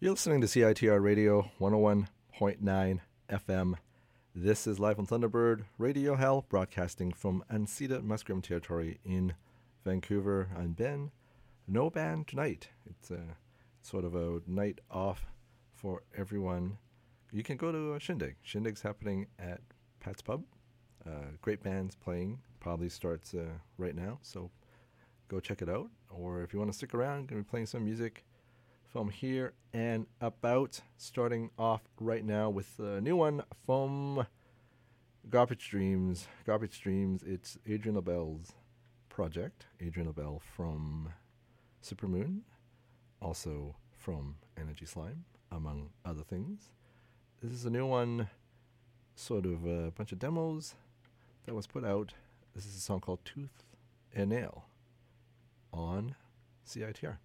You're listening to CITR Radio 101.9 FM. This is live on Thunderbird Radio Hell, broadcasting from Unceded Musqueam Territory in Vancouver. I'm Ben. No band tonight. It's sort of a night off for everyone. You can go to a shindig. Shindig's happening at Pat's Pub. Great bands playing. Probably starts right now, so go check it out. Or if you want to stick around, going to be playing some music from here and about. Starting off right now with a new one from Garbage Dreams. Garbage Dreams, it's Adrian LaBelle's project. Adrian LaBelle from Supermoon, also from Energy Slime, among other things. This is a new one, sort of a bunch of demos that was put out. This is a song called Tooth and Nail on CITR.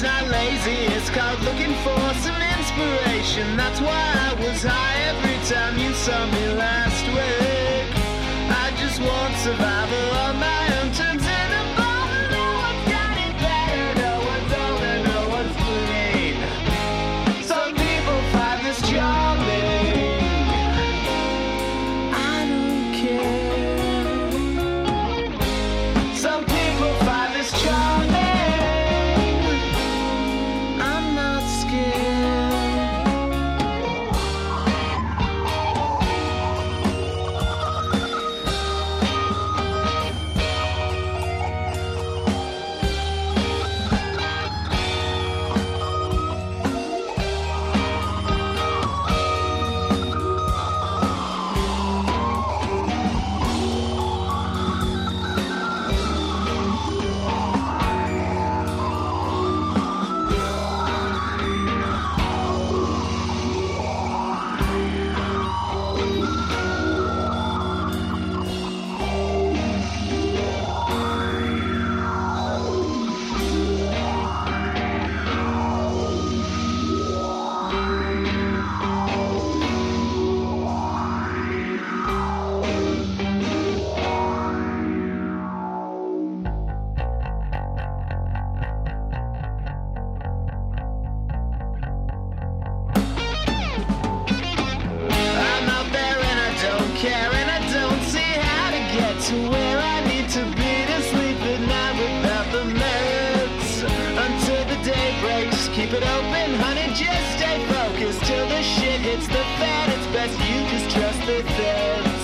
not lazy, it's called looking for some inspiration. That's why I was high every time you saw me last week. I just want survival on my own terms in a bottle. No one's got it better, no one's older, no one's clean. Some people find this charming, I don't care. Some people find this charming, I'm not scared. I'm out there and I don't care, and I don't see how to get to where I need to be to sleep at night without the meds. Until the day breaks, keep it open, honey, just stay focused till the shit hits the fan. It's best you just trust the feds.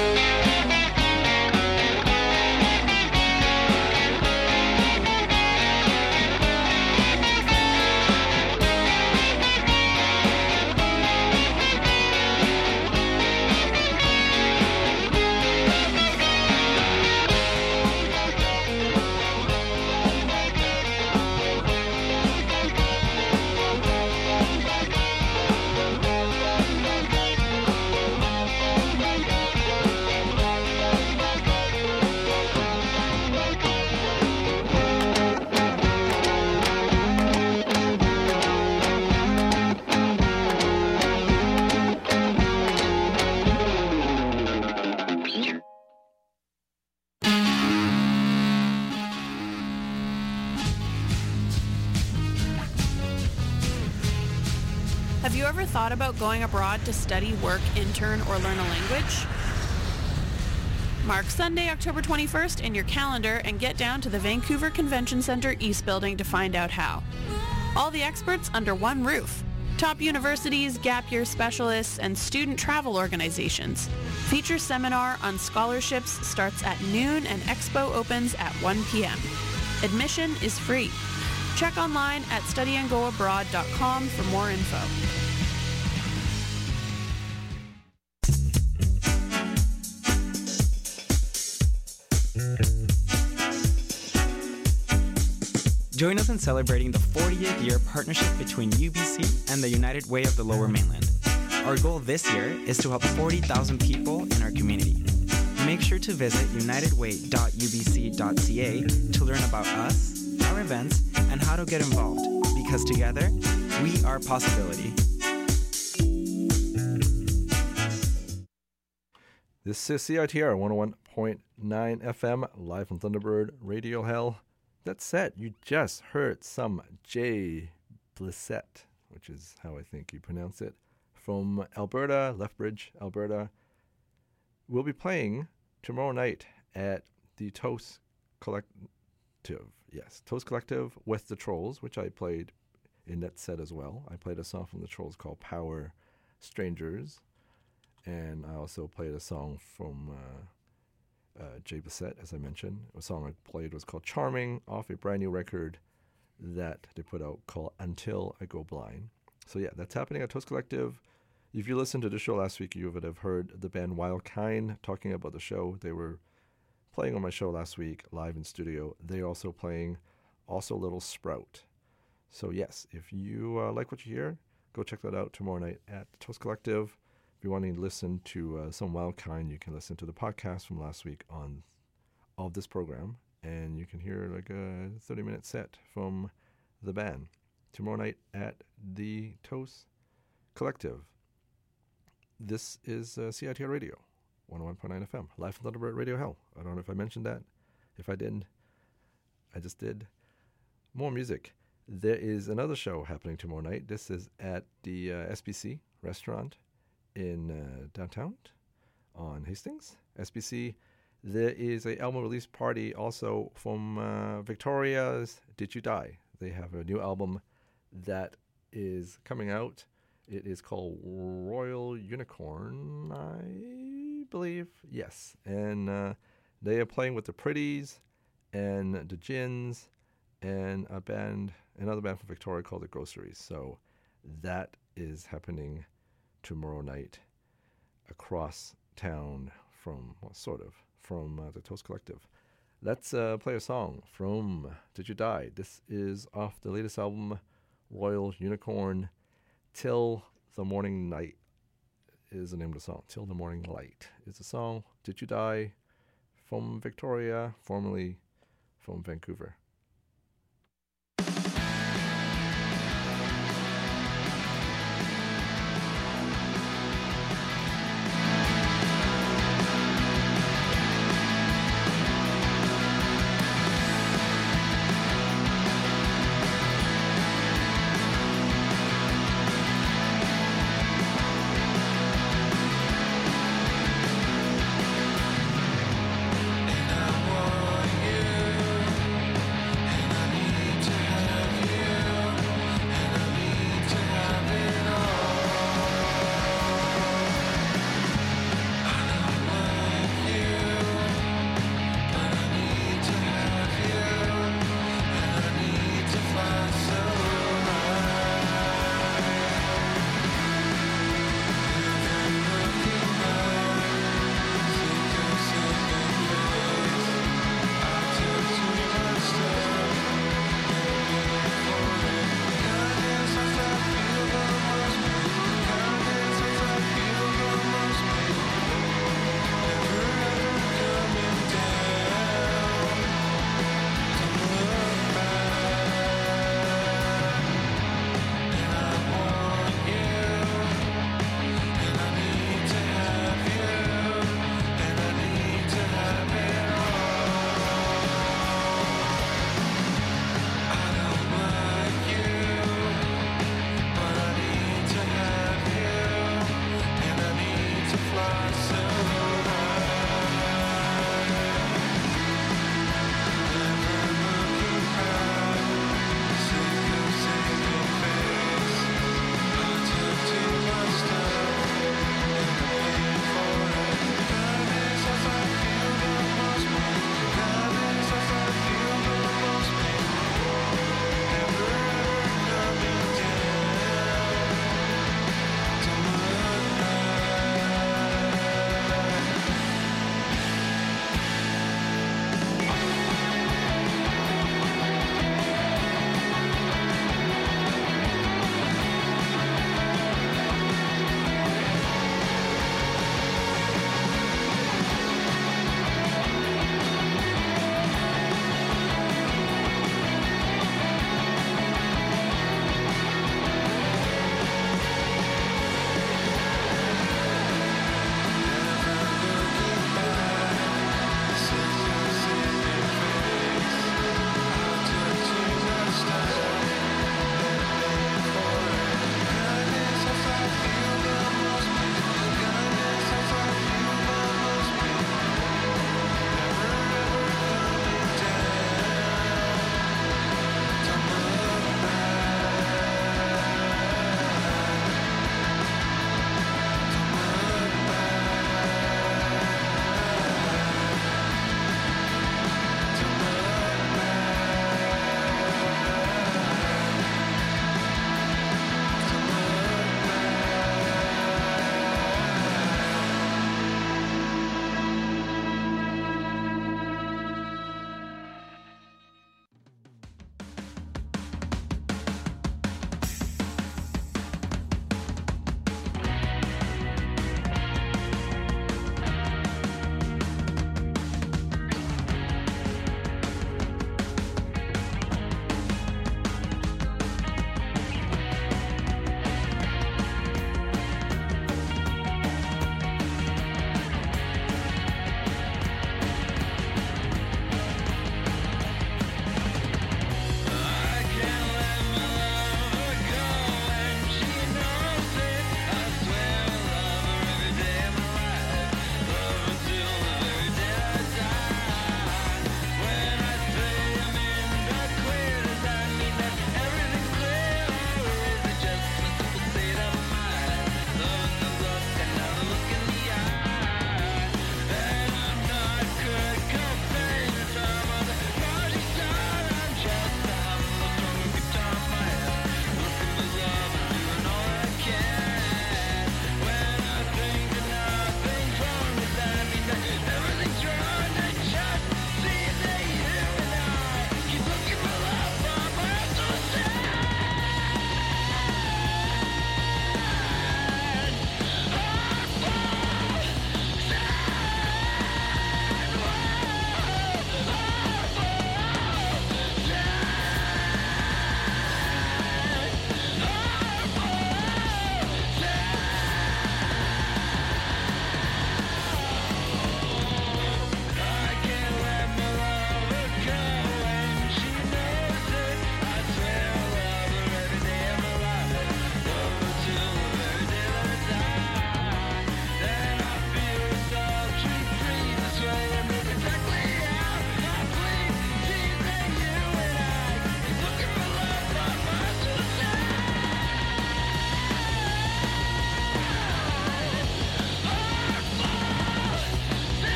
Have you ever thought about going abroad to study, work, intern, or learn a language? Mark Sunday, October 21st in your calendar and get down to the Vancouver Convention Centre East Building to find out how. All the experts under one roof. Top universities, gap year specialists, and student travel organizations. Feature seminar on scholarships starts at noon and expo opens at 1 p.m. Admission is free. Check online at studyandgoabroad.com for more info. Join us in celebrating the 40th year partnership between UBC and the United Way of the Lower Mainland. Our goal this year is to help 40,000 people in our community. Make sure to visit unitedway.ubc.ca to learn about us, our events, and how to get involved, because together, we are possibility. This is CITR 101.9 FM, live from Thunderbird Radio Hell. That said, you just heard some Jay Blissett, which is how I think you pronounce it, from Alberta, Lethbridge, Alberta. We'll be playing tomorrow night at the Toast Collective. Yes, Toast Collective with the Trolls, which I played in that set as well. I played a song from the Trolls called Power Strangers, and I also played a song from Jay Bissett, as I mentioned. A song I played was called Charming, off a brand new record that they put out called Until I Go Blind. So yeah, that's happening at Toast Collective. If you listened to the show last week, you would have heard the band Wild Kind talking about the show. They were playing on my show last week, live in studio. They're also playing Also Little Sprout. So yes, if you like what you hear, go check that out tomorrow night at Toast Collective. If you want to listen to some Wild Kind, you can listen to the podcast from last week of this program, and you can hear like a 30-minute set from the band, tomorrow night at the Toast Collective. This is CITR Radio, 101.9 FM, live from Thunderbird Radio Hell. I don't know if I mentioned that. If I didn't, I just did. More music. There is another show happening tomorrow night. This is at the SBC restaurant in downtown on Hastings. SBC. There is a album release party also from Victoria's Did You Die? They have a new album that is coming out. It is called Royal Unicorn, I believe. Yes. And they are playing with the Pretties and the Gins and another band from Victoria called the Groceries. So that is happening tomorrow night across town from the Toast Collective. Let's play a song from Did You Die? This is off the latest album, Royal Unicorn. Till the Morning Night is the name of the song. Till the Morning Light is the song. Did You Die? From Victoria, formerly from Vancouver. And I want you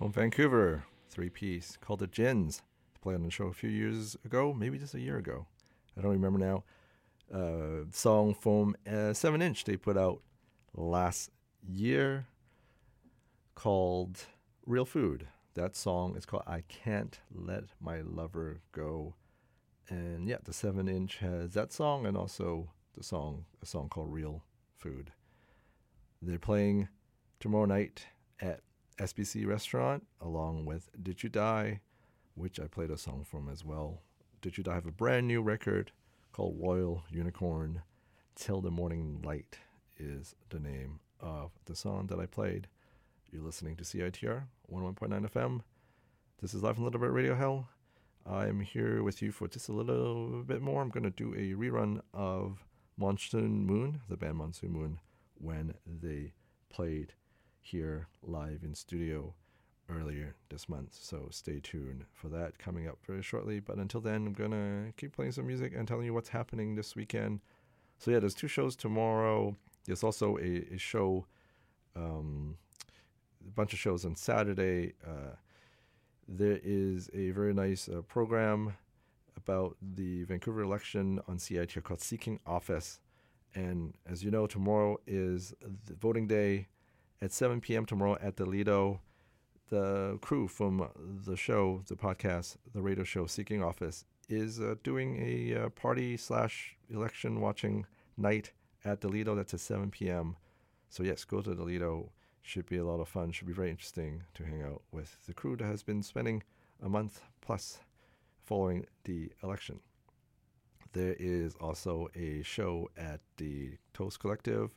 from Vancouver, 3-piece called the Gins. Played on the show a few years ago, maybe just a year ago. I don't remember now. Song from 7-inch they put out last year called Real Food. That song is called I Can't Let My Lover Go. And yeah, the 7-inch has that song and also a song called Real Food. They're playing tomorrow night at SBC Restaurant along with Did You Die, which I played a song from as well. Did You Die have a brand new record called Royal Unicorn. Till the Morning Light is the name of the song that I played. You're listening to CITR 101.9 FM. This is Live from Little Bit Radio Hell. I'm here with you for just a little bit more. I'm going to do a rerun of Monsoon Moon, the band Monsoon Moon, when they played here live in studio earlier this month. So stay tuned for that coming up very shortly. But until then, I'm going to keep playing some music and telling you what's happening this weekend. So yeah, there's 2 shows tomorrow. There's also a show, a bunch of shows on Saturday. There is a very nice program about the Vancouver election on CITR called Seeking Office. And as you know, tomorrow is the voting day at 7 p.m. tomorrow at the Lido. The crew from the show, the podcast, the radio show Seeking Office is doing a party/election watching night at the Lido. That's at 7 p.m. So yes, go to the Lido. Should be a lot of fun. Should be very interesting to hang out with the crew that has been spending a month plus following the election. There is also a show at the Toast Collective,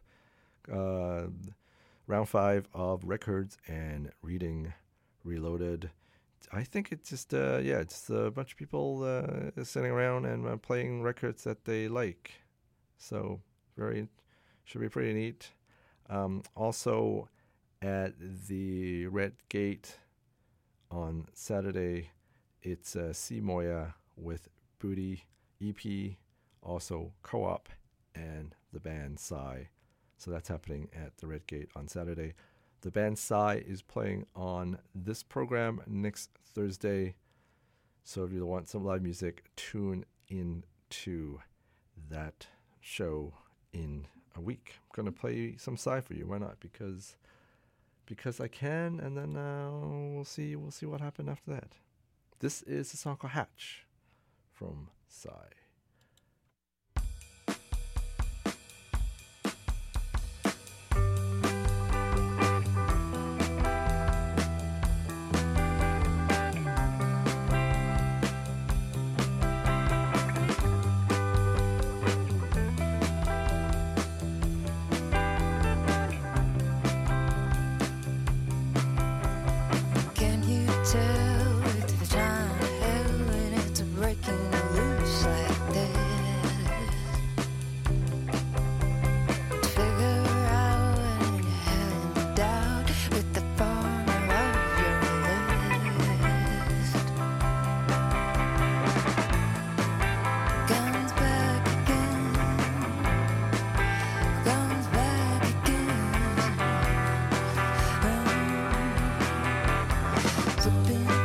round 5 of Records and Reading Reloaded. I think it's just, it's a bunch of people sitting around and playing records that they like. So should be pretty neat. Also at the Red Gate on Saturday, it's C Moya with Booty EP, also Co-op, and the band Psy. So that's happening at the Red Gate on Saturday. The band Psy is playing on this program next Thursday. So if you want some live music, tune in to that show in a week. I'm going to play some Psy for you. Why not? Because I can, and then we'll see what happened after that. This is a song called Hatch from Psy. Been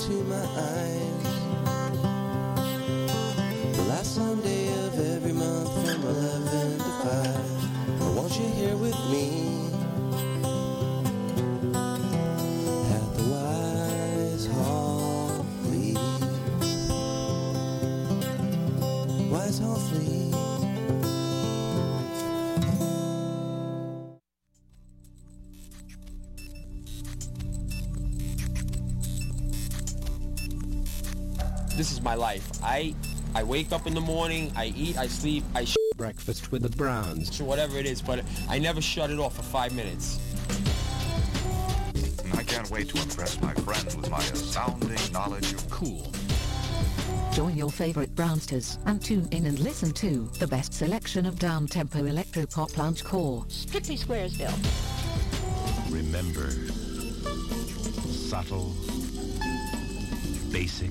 into my eyes. The last Sunday of every month from 11 to 5. I want you here with me at the Wise Hall Fleet. Wise Hall Fleet. This is my life. I wake up in the morning, I eat, I sleep, I Breakfast with the Browns. whatever it is, but I never shut it off for 5 minutes. I can't wait to impress my friends with my astounding knowledge of cool. Join your favorite Brownsters and tune in and listen to the best selection of down-tempo electro-pop lounge core. Strictly Squaresville. Remember, subtle, basic,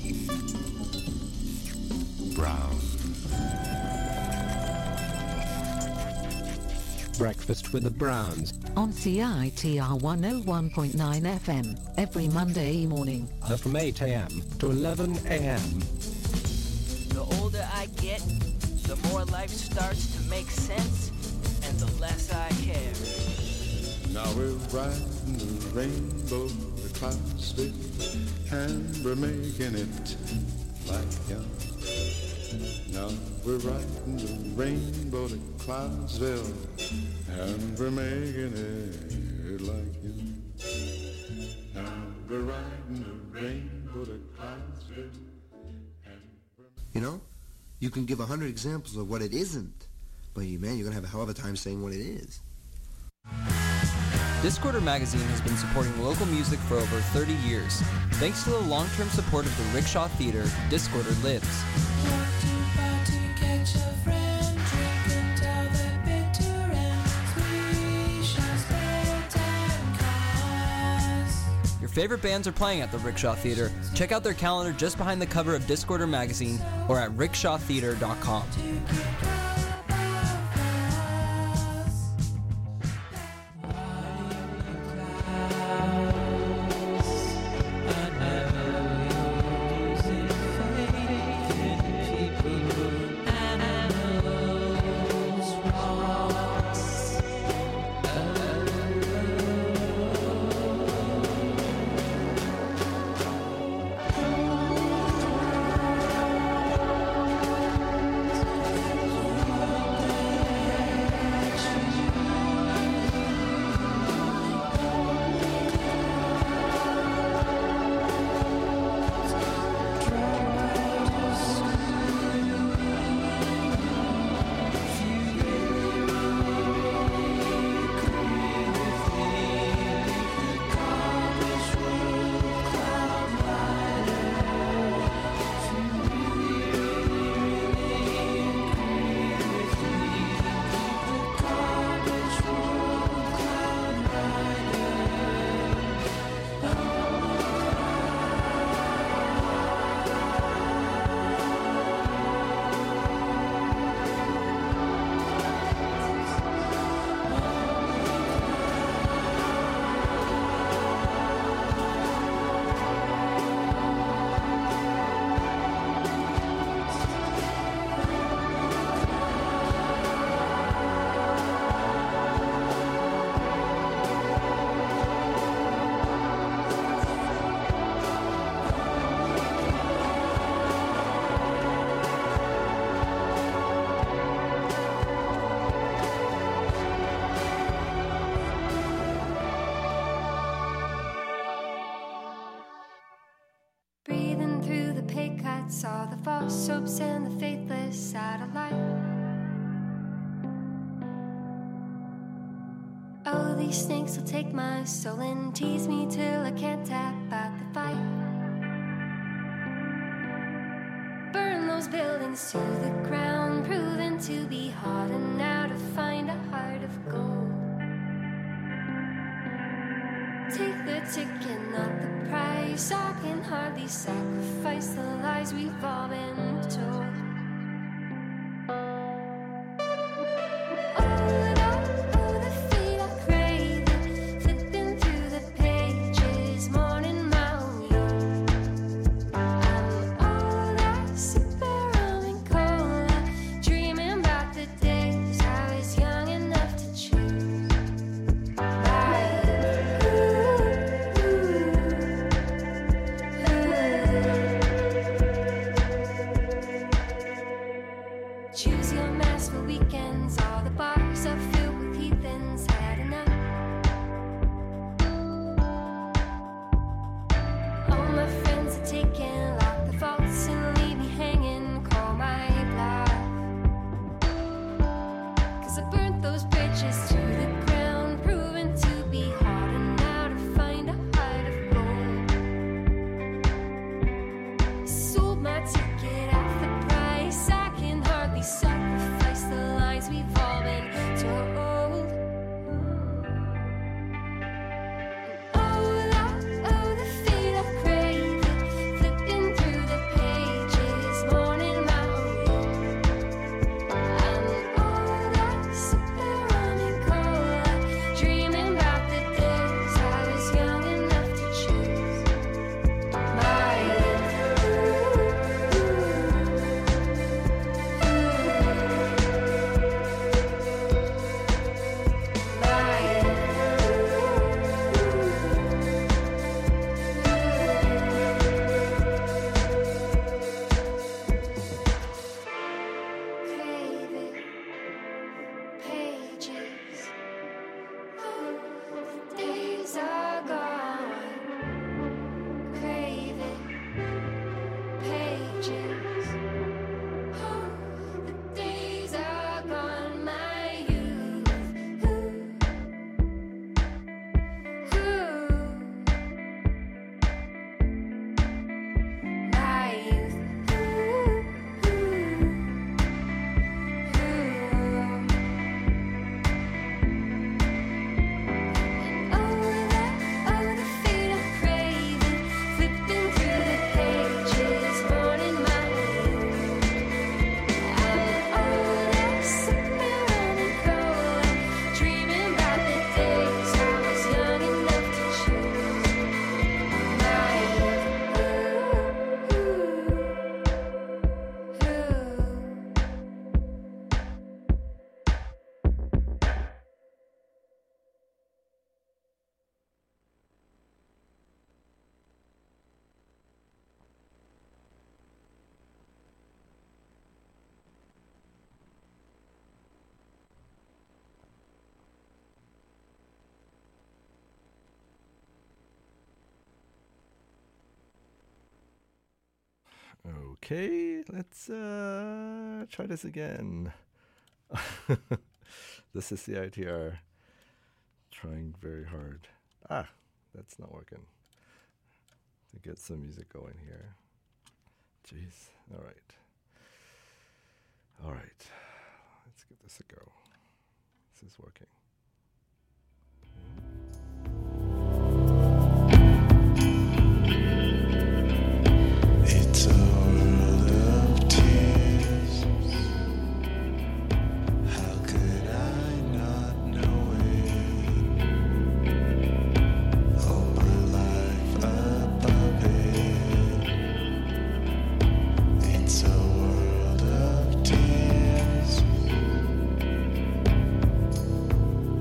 brown. Breakfast with the Browns. On CITR 101.9 FM every Monday morning. From 8 a.m. to 11 a.m. The older I get, the more life starts to make sense, and the less I care. Now we're riding the rainbow to Clarksville, and we're making it like young. Now we're riding the rainbow to Clarksville, and we're making it like young. Now we're riding the rainbow to Clarksville. You know, you can give 100 examples of what it isn't, but man, you're gonna have a hell of a time saying what it is. Discorder Magazine has been supporting local music for over 30 years. Thanks to the long-term support of the Rickshaw Theater, Discorder lives. Your favorite bands are playing at the Rickshaw Theater. Check out their calendar just behind the cover of Discorder Magazine or at rickshawtheater.com. All the false hopes and the faithless satellite. Oh, these snakes will take my soul and tease me till I can't tap out the fight. Burn those buildings to the ground, proven to be hard, and now to find a heart of gold. Take the ticket, not the price. I can hardly sacrifice the lies we've all been told. Choose your mask for weekends. All the bars are filled with heathens. Had enough. All my friends are taken. Lock the vaults and leave me hanging. Call my bluff. 'Cause I burnt those bridges to the ground, proven to be hard and now to find a heart of gold. Sold my ticket half the price. I can hardly sacrifice the lies we've all been told. Oh, the fate I crave it, flipping through the pages, mourning my own. And all that sipping rum and cola, dreaming about the days I was young enough to choose my pages. Days are gone. Crave it. Pages. The days are gone. My youth. My youth. Oh, the fate I crave it, flipping through the pages, mourning my youth. And all that sipping rum and cola, dreaming about the days I was young enough to choose my youth. Okay, let's try this again. This is CITR trying very hard. That's not working. To get some music going here. Jeez. All right. Let's give this a go. This is working. It's a world of tears. How could I not know it? All my life a puppet. It's a world of tears.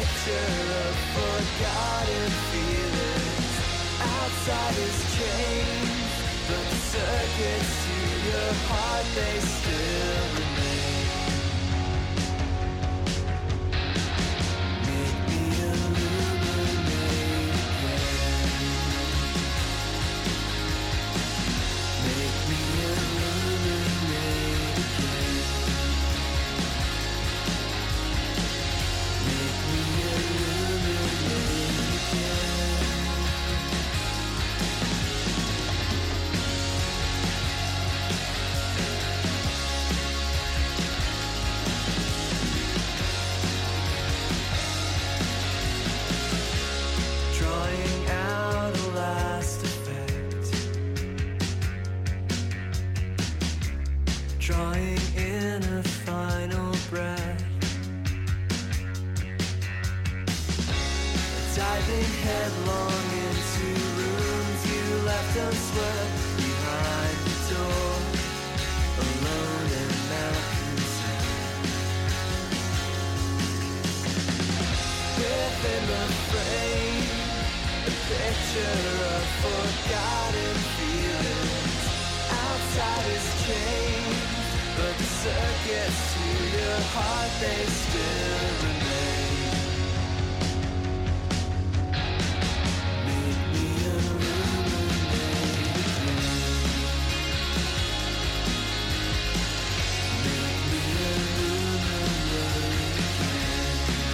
picture of forgotten feelings. Outside is changed, but the circuits to your heart, they still remain. Make me illuminate again. Make me illuminate again. Make me illuminate again. Drawing out a last effect, drawing in a final breath, diving headlong into rooms you left unswept behind the door, alone and malcontent. Within the frame, a picture of forgotten feelings. Outside is changed, but the circuits to your heart, they still remain. Make me illuminate again. Make me illuminate again.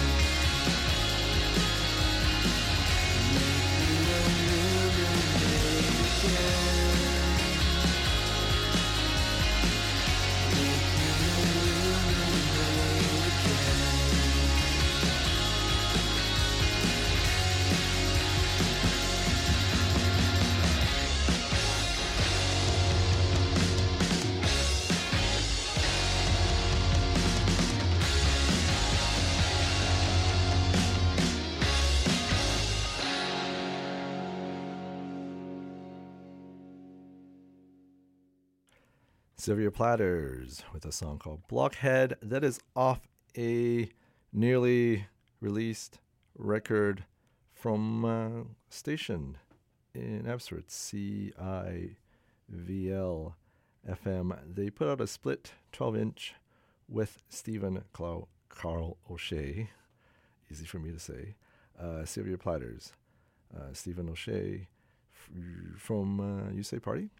Sylvia Platters with a song called Blockhead that is off a nearly released record from station in Abbotsford, CIVL FM. They put out a split 12-inch with Stephen Carl O'Shea, easy for me to say, Sylvia Platters, Stephen O'Shea from You Say Party.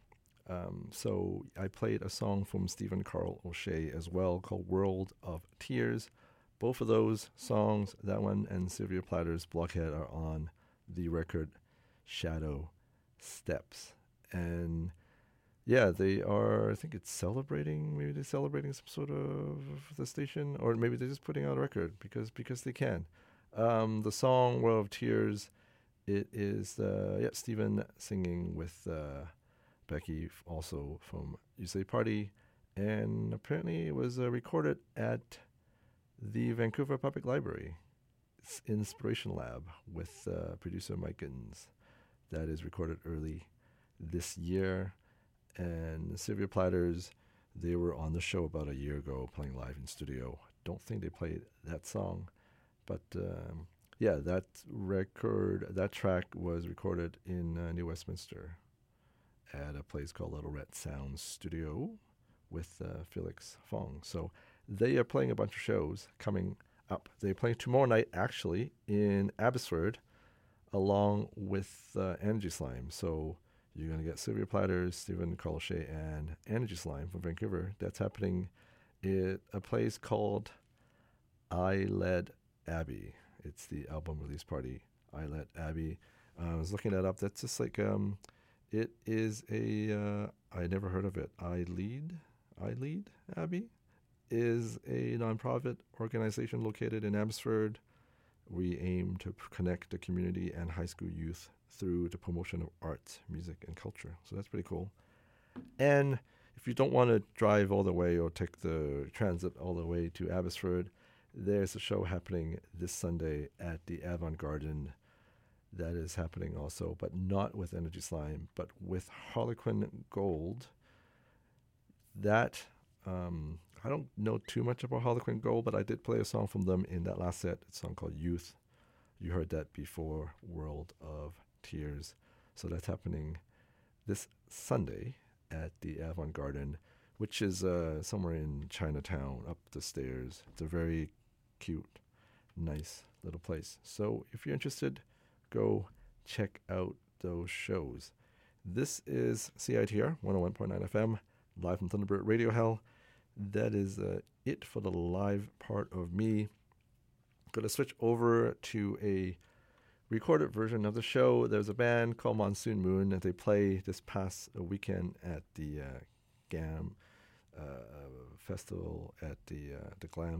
So I played a song from Stephen Carl O'Shea as well called World of Tears. Both of those songs, that one and Sylvia Platters' Blockhead, are on the record Shadow Steps. And yeah, they are, I think it's celebrating, maybe they're celebrating some sort of the station, or maybe they're just putting out a record because they can. The song World of Tears, it is Stephen singing with Becky, also from You Say Party, and apparently it was recorded at the Vancouver Public Library. It's Inspiration Lab with producer Mike Gittins. That is recorded early this year. And Sylvia Platters, they were on the show about a year ago playing live in studio. Don't think they played that song, but that track was recorded in New Westminster at a place called Little Red Sound Studio with Felix Fong. So they are playing a bunch of shows coming up. They're playing tomorrow night, actually, in Abbotsford, along with Energy Slime. So you're going to get Sylvia Platters, Stephen Carl O'Shea, and Energy Slime from Vancouver. That's happening at a place called I Led Abby. It's the album release party, I Led Abby. I was looking that up. That's just like... it is I never heard of it. I Lead Abby is a nonprofit organization located in Abbotsford. We aim to connect the community and high school youth through the promotion of arts, music, and culture. So that's pretty cool. And if you don't want to drive all the way or take the transit all the way to Abbotsford, there's a show happening this Sunday at the Avant Garden. That is happening also, but not with Energy Slime, but with Harlequin Gold. That, I don't know too much about Harlequin Gold, but I did play a song from them in that last set. It's a song called Youth. You heard that before, World of Tears. So that's happening this Sunday at the Avon Garden, which is somewhere in Chinatown, up the stairs. It's a very cute, nice little place. So if you're interested, go check out those shows. This is CITR 101.9 FM, live from Thunderbird Radio Hell. That is it for the live part of me. Going to switch over to a recorded version of the show. There's a band called Monsoon Moon that they play this past weekend at the GAM festival at the Glam